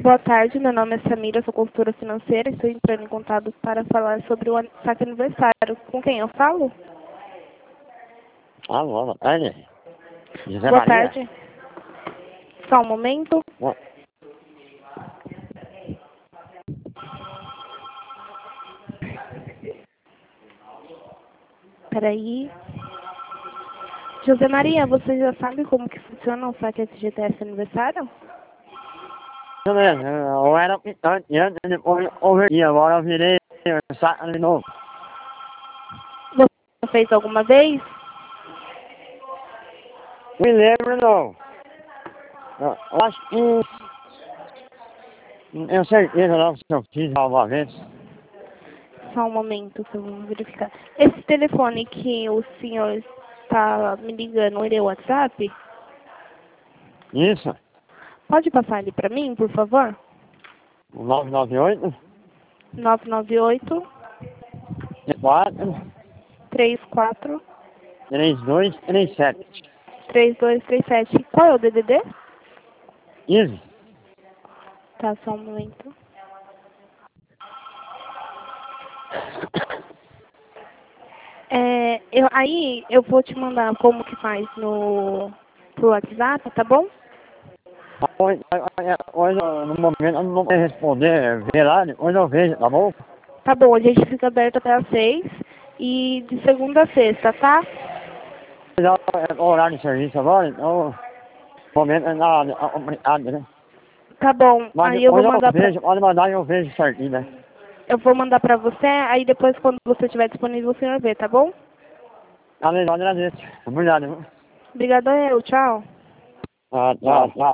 Boa tarde, meu nome é Samira, sou consultora financeira e estou entrando em contato para falar sobre o saque aniversário. Com quem eu falo? Alô, boa tarde. José Boa Maria? tarde. Só um momento. Boa- Peraí. José Maria, você já sabe como que funciona o saque FGTS aniversário? Isso mesmo, eu era pintante antes, depois eu verdi, agora eu virei saco de novo. Você já fez alguma vez? Me lembro não. Eu acho que... Não tenho certeza não se eu fiz alguma vez. Só um momento que eu vou verificar. Esse telefone que o senhor está me ligando, ele é o WhatsApp? Isso, Pode passar ele para mim, por favor? o 998 998 4 34 3237. 3237. Qual é o DDD? Isso. Tá, só um momento. Aí eu vou te mandar como que faz pro WhatsApp, tá bom? Hoje, no momento, eu não vou responder, ver lá, depois eu vejo, tá bom? Tá bom, a gente fica aberto até às 6 e de segunda a sexta, tá? Já é o horário de serviço agora, então, no momento é nada complicado, né? Tá bom, Mas aí eu vou depois eu mandar pra, vejo, pode mandar e eu vejo certinho, né? eu vou mandar pra você, aí depois quando você estiver disponível o senhor vê, tá bom? Valeu, agradeço. Obrigado, viu? Obrigada eu, tchau. Tchau, tchau.